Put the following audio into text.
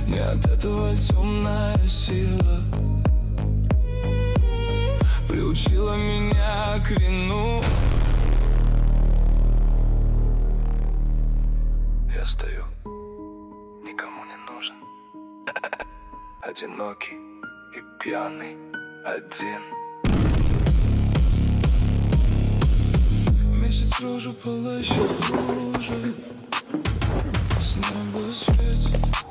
Не от этого темная сила приучила меня к вину. Я стою, никому не нужен, одинокий и пьяный один. Месяц рожу полощет в луже, с неба светит